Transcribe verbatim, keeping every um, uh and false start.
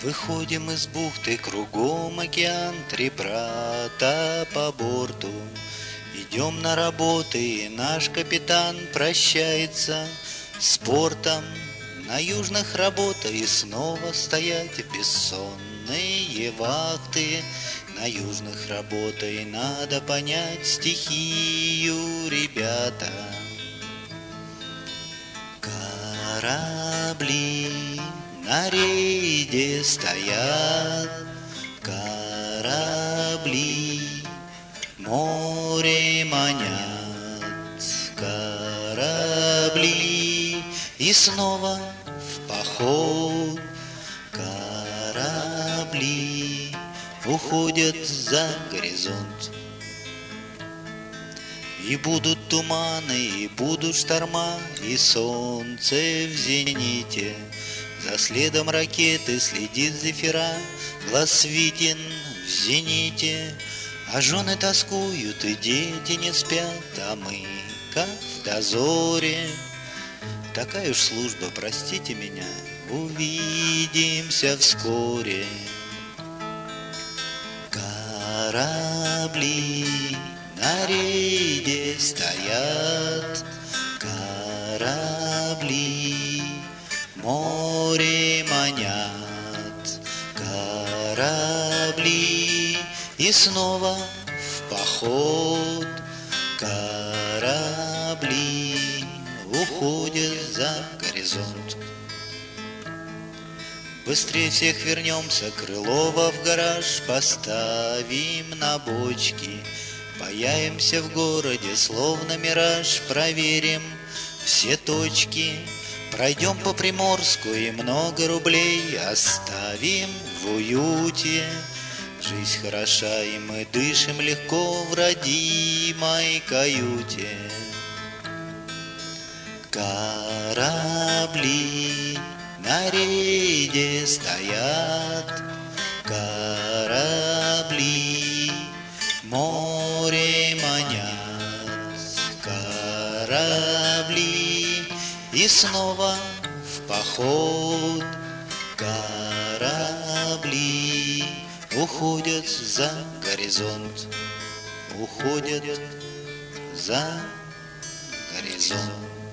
Выходим из бухты, кругом океан, три брата по борту. Идем на работу, и наш капитан прощается с портом. На южных работа и снова стоять бессонные вахты. На южных работа и надо понять стихию, ребята. Корабли на рейде стоят, корабли море манят, корабли и снова в поход. Корабли уходят за горизонт. И будут туманы, и будут шторма, и солнце в зените. За следом ракеты следит Зефира, глаз виден в зените. А жены тоскуют, и дети не спят, а мы, как в дозоре. Такая уж служба, простите меня, увидимся вскоре. Корабли на рейде стоят, корабли море манят, корабли и снова в поход. Корабли уходят за горизонт. Быстрее всех вернемся, Крылова в гараж поставим на бочки. Появимся в городе, словно мираж, проверим все точки. Пройдем по Приморску и много рублей оставим в уюте. Жизнь хороша, и мы дышим легко в родимой каюте. Корабли на рейде стоят, корабли море манят, корабли и снова в поход. Корабли уходят за горизонт, уходят за горизонт.